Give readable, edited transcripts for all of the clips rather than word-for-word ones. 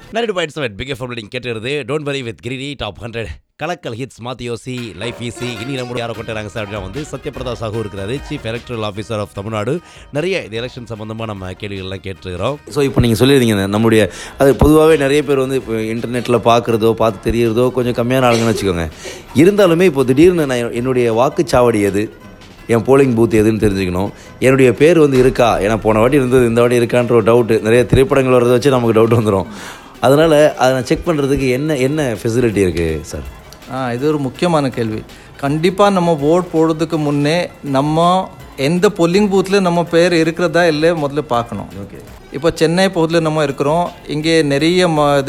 92.7 big FM நீங்க கேட்டுறது don't worry with கிரிடி டாப் 100 கலக்கல் ஹிட்ஸ் மாத்தியோசி லைஃப் ஈஸி. இனி நம்ம யாரை கொண்டாங்க சார் அப்படின்னா வந்து சத்யபிரதா சாஹூ இருக்கிறாரு, chief electoral officer of Tamil Nadu. நிறைய இந்த எலெக்ஷன் சம்மந்தமாக நம்ம கேள்விகள்லாம் கேட்டுருக்கிறோம். ஸோ இப்போ நீங்கள் சொல்லியிருந்தீங்க நம்மளுடைய அது பொதுவாகவே நிறைய பேர் வந்து இப்போ இன்டர்நெட்டில் பார்த்து தெரியறதோ கொஞ்சம் கம்மியான ஆளுங்கன்னு வச்சுக்கோங்க. இருந்தாலுமே இப்போ திடீர்னு நான் என்னுடைய வாக்குச்சாவடி எது, என் போலிங் பூத் எதுன்னு தெரிஞ்சுக்கணும், என்னுடைய பேர் வந்து இருக்கா, ஏன்னா போன வாட்டி இருந்தது இந்த வாட்டி இருக்கான்ற ஒரு டவுட்டு, நிறைய திரைப்படங்கள் வர்றதை வச்சு நமக்கு டவுட் வந்துடும். அதனால் அதை நான் செக் பண்ணுறதுக்கு என்ன ஃபெசிலிட்டி இருக்குது சார்? இது ஒரு முக்கியமான கேள்வி. கண்டிப்பாக நம்ம ஓட் போடுறதுக்கு முன்னே நம்ம எந்த போலிங் பூத்தில் நம்ம பேர் இருக்கிறதா இல்லை முதல்ல பார்க்கணும். ஓகே, இப்போ சென்னை பகுதியில் நம்ம இருக்கிறோம். இங்கே நிறைய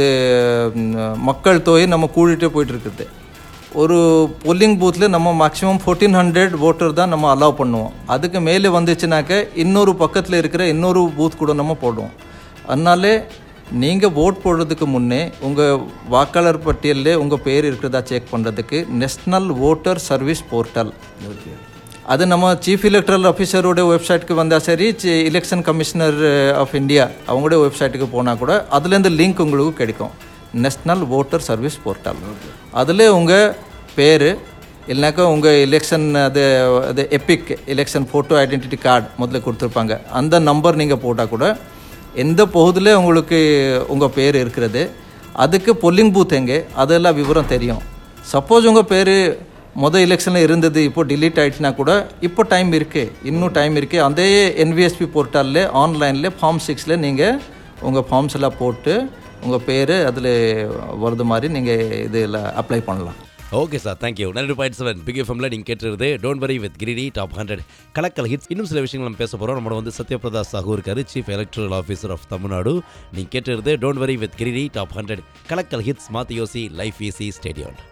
மக்கள் தொகை நம்ம கூட்டிகிட்டே போயிட்டுருக்குது. ஒரு போலிங் பூத்தில் நம்ம மேக்ஸிமம் 1400 ஓட்டர் தான் நம்ம அலோவ் பண்ணுவோம். அதுக்கு மேலே வந்துச்சுனாக்க இன்னொரு பக்கத்தில் இருக்கிற இன்னொரு பூத் கூட நம்ம போடுவோம். அதனாலே நீங்கள் ஓட் போடுறதுக்கு முன்னே உங்கள் வாக்காளர் பட்டியலில் உங்கள் பேர் இருக்கிறதா செக் பண்ணுறதுக்கு national voter service portal, okay, அது நம்ம சீஃப் எலக்ட்ரல் ஆஃபீஸரோட வெப்சைட்டுக்கு வந்தால் சரி, எலெக்ஷன் கமிஷனர் ஆஃப் இந்தியா அவங்களோட வெப்சைட்டுக்கு போனால் கூட அதுலேருந்து லிங்க் உங்களுக்கு கிடைக்கும். National voter service portal. அதில் உங்கள் பேர் இல்லைனாக்கா உங்கள் எலெக்ஷன் அது EPIC election photo identity card முதல்ல கொடுத்துருப்பாங்க. அந்த நம்பர் நீங்கள் போட்டால் கூட எந்த பகுதியில் உங்களுக்கு உங்கள் பேர் இருக்கிறது, அதுக்கு பொல்லிங் பூத் எங்கே, அதெல்லாம் விவரம் தெரியும். சப்போஸ் உங்கள் பேர் மொதல் எலெக்ஷனில் இருந்தது இப்போ டிலீட் ஆகிடுச்சுனா கூட இப்போ டைம் இருக்குது, இன்னும் டைம் இருக்குது. அதே NVSP போர்ட்டலில் ஆன்லைனில் ஃபார்ம் 6 நீங்கள் உங்கள் ஃபார்ம்ஸ் எல்லாம் போட்டு உங்கள் பேர் அதில் வருது மாதிரி நீங்கள் இதில் அப்ளை பண்ணலாம். Okay sir, thank you. 92.7 பிக் எஃப்எம்ல நீங்கள் கேட்டுருது டோன்ட் வரி வித் கிரிடி டாப் 100 கலக்கல் ஹிட்ஸ். இன்னும் சில விஷயங்கள் நம்ம பேச போகிறோம். நம்மளோட வந்து சத்யபிரதா சாஹூ இருக்காரு, chief electoral officer of Tamil Nadu. நீங்கள் கேட்டுருது டோன்ட் வரி வித் கிரிடி டாப் 100 கலக்கல் ஹிட்ஸ் மாத்தியோசி லைஃப் ஈஸி ஸ்டேடியம்.